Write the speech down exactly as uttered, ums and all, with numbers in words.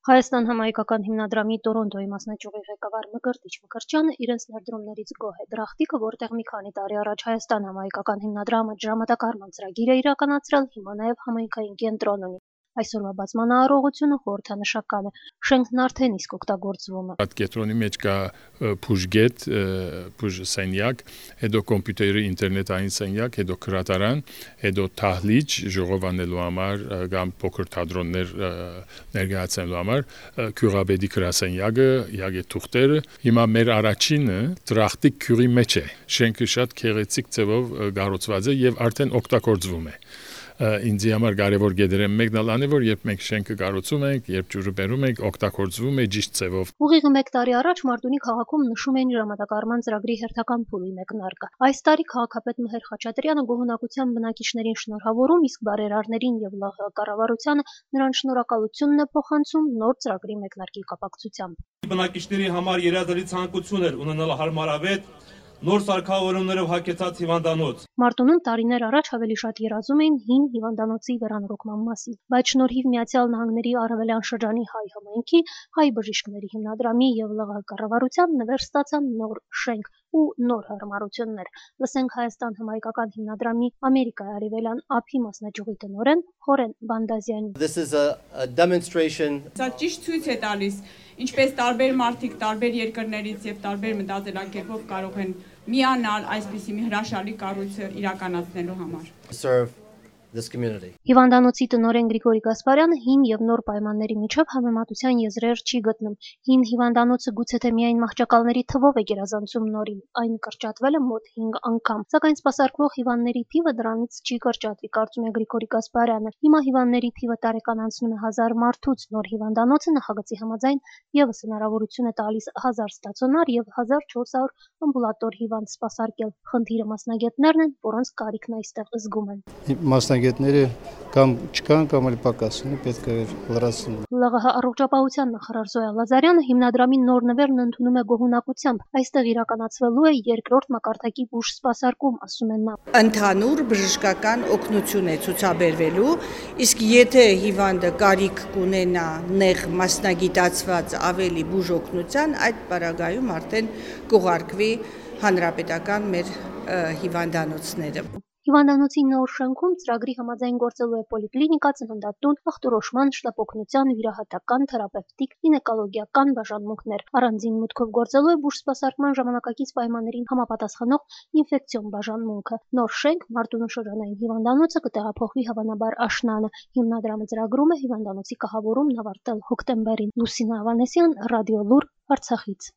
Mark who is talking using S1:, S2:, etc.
S1: Հայաստան համահայկական հիմնադրամի Տորոնտոյի մասնաճյուղի ղեկավար Մկրտիչ Մկրտչյանը իրենց ներդրումներից գոհ է։ Դրախտիկը, որտեղ մի քանի տարի առաջ Հայաստան համահայկական հիմնադրամը ջրամատակարարման ծրագիր է իրականացրել, հիմա նաև համայնքային կենտրոն ունի։ Այսօրվա բացման արարողությունը խորհրդանշական է։ Շենքն արդեն իսկ օգտագործվում է։
S2: Այդ կենտրոնի մեջ կա փուժգետ, փուժ սենյակ, հետո կոմպյուտերի ինտերնետային սենյակ, հետո գրադարան, հետո թահլիճ ժողովանելու համար կամ փոքր թատրոններ ներկայացնելու համար, քյուրաբեդի գրասենյակը, յագեթուղթերը։ Հիմա մեր առաջինը դրախտիկ քյուրի մեջ է։ Շենքը շատ գեղեցիկ ձևով կառուցված է եւ արդեն օգտագործվում է։ Ինձի համար կարևոր գեդերեմ մեկն ալան է, որ երբ մենք շենքը կառուցում ենք, երբ ջուրը բերում ենք, օգտագործվում է ճիշտ ձևով։
S1: Ուղիղ մեկ տարի առաջ Մարտունի քաղաքում նշում էին ջրամատակարարման ծրագրի հերթական փուլի մեկնարկը։ Այս տարի քաղաքապետ Մհեր Խաչատրյանը գոհունակության բնակիչներին շնորհավորում, իսկ բարերարներին եւ ԼՂՀ կառավարությանը նրան շնորհակալությունն է փոխանցում նոր ծրագրի մեկնարկի կապակցությամբ։
S3: Բնակիչների համար երազելի ցանկություն էր ունենալ հարմարավետ նոր սարքավորումներով հագեցած հիվանդանոց։
S1: Մարտունում տարիներ առաջ ավելի շատ երազում էին հին հիվանդանոցի վերանորոգման մասին, բայց շնորհիվ Միացյալ Նահանգների Արևելյան շրջանի հայ համայնքի, հայ բժիշկների հիմնադրամի եւ ԼՂՀ կառավարության նվեր ստացան նոր շենք ու նոր հարմարություններ։ Լսենք Հայաստան համահայկական հիմնադրամի Ամերիկայի Արևելյան ափի մասնաճյուղի տնօրեն Խորեն Բանդազյանի։
S4: This is a, a demonstration.
S5: Սա ճիշտ ցույց է տալիս, ինչպես տարբեր մարդիկ տարբեր երկրներից եւ տարբեր մտածելակերպով կարող են միանալ այսպիսի մի հրաշալի կառույցը իրականացնելու համար։
S4: Serve this community.
S1: Հիվանդանոցի տնօրեն Գրիգորի Գասպարյանը հին եւ նոր պայմանների միջև համեմատության եզրեր չի գտնում։ Հին հիվանդանոցը գուցե թե միայն մահճակալների թվով է գերազանցում նորին, այն կրճատվել է մոտ հինգ անգամ, սակայն սպասարկվող հիվանդների թիվը դրանից չի կրճատվի, կարծում է Գրիգորի Գասպարյանը։ Հիմա հիվանդների թիվը տարեկանացնում է հազար մարդուց, նոր հիվանդանոցը նախագծի համաձայն եւս հնարավորություն է տալիս հազար ստացոնար եւ հազար չորս հարյուր ամբուլատոր հիվանդ սպասարկել։ Խնդիրը մասնագետներն են, որոնց կարիքն այստեղ զգում են։
S6: Մասնագետները կամ չկան կամ էլ պակաս ունի, պետք է լրացնել։
S1: ԼՂՀ առողջապահության նախարար Զոյա Լազարյանը հիմնադրամի նոր նվերն ընդունում է գոհունակությամբ։ Այստեղ իրականացվելու է երկրորդ մակարդակի բուժ սպասարկում, ասում են նա։
S7: Ընդհանուր բժշկական օգնություն է ցուցաբերվելու, իսկ եթե հիվանդը կարիք կունենա նեղ մասնագիտացված ավելի բուժ օգնության, այդ պարագայում արդեն կուղարկվի հանրապետական մեր հիվանդանոցները։
S1: Հիվանդանոցի նոր շենքում ծրագրի համաձայն գործելու է պոլիկլինիկա, ծննդատուն, ախտորոշման, շտապօգնության, վիրահատական, թերապևտիկ, գինեկոլոգիական բաժանմունքներ։ Առանձին մուտքով գործելու է բուժսպասարկման ժամանակակից պայմաններին համապատասխանող ինֆեկցիոն բաժանմունքը։ Նոր շենք Մարտունու շրջանային հիվանդանոցը կտեղափոխվի հավանաբար աշնանը։ Հիմնադրամը ծրագրում է հիվանդանոցի կահավորումն ավարտել հոկտեմբերին։ Լուսինա Ավանեսյան, Ռադիոլուր, Արցախից։